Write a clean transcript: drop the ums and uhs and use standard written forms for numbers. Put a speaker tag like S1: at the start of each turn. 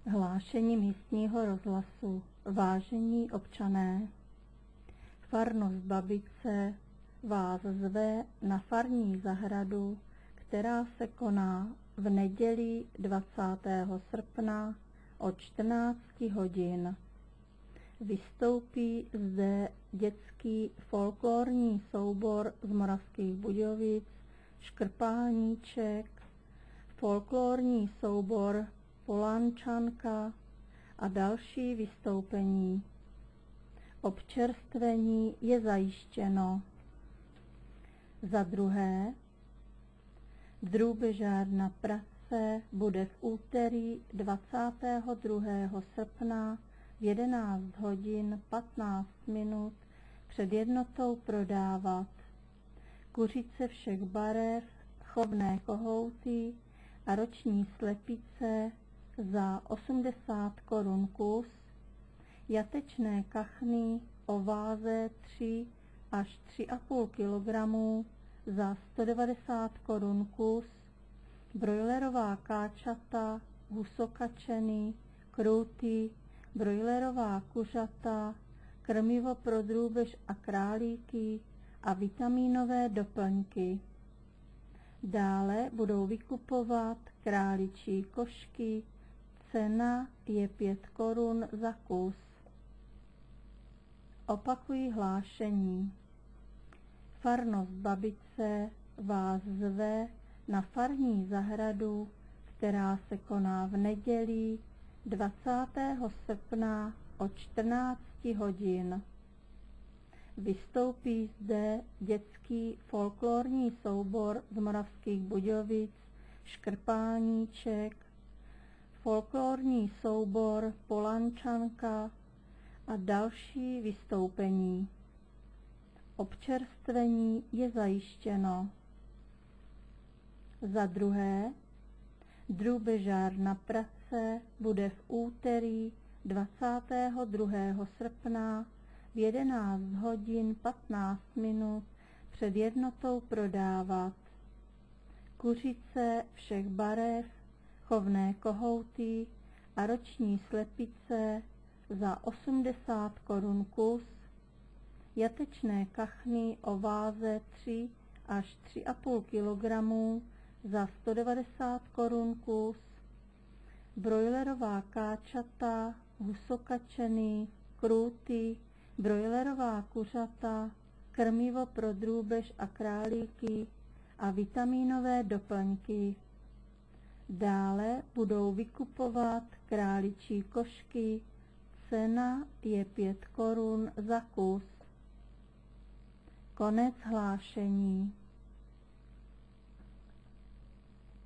S1: Hlášení místního rozhlasu. Vážení občané, farnost Babice vás zve na farní zahradu, která se koná v neděli 20. srpna od 14 hodin. Vystoupí zde dětský folklorní soubor z Moravských Budějovic Škrpáníček, folklorní soubor Polánčanka a další vystoupení. Občerstvení je zajištěno. Za druhé, drůbežárna Praze bude v úterý 22. srpna v 11 hodin 15 minut před jednotou prodávat kuřice všech barev, chovné kohouty a roční slepice za 80 korun kus, jatečné kachny o váze 3 až 3,5 kg za 190 korun kus, brojlerová káčata, husokačeny, krůty, brojlerová kuřata, krmivo pro drůbež a králíky a vitamínové doplňky. Dále budou vykupovat králičí košky, cena je 5 korun za kus. Opakuji hlášení. Farnost Babice vás zve na farní zahradu, která se koná v neděli 20. srpna od 14 hodin. Vystoupí zde dětský folklorní soubor z Moravských Budějovic Škrpáníček, folklorní soubor Polánčanka a další vystoupení. Občerstvení je zajištěno. Za druhé, drůbežárna Praze bude v úterý 22. srpna v 11 hodin 15 minut před jednotou prodávat kuřice všech barev, chovné kohouty a roční slepice za 80 korun kus, jatečné kachny o váze 3 až 3,5 kg za 190 korun kus, brojlerová káčata, husokačeny, krůty, brojlerová kuřata, krmivo pro drůbež a králíky a vitamínové doplňky. Dále budou vykupovat králičí košky, cena je 5 korun za kus. Konec hlášení.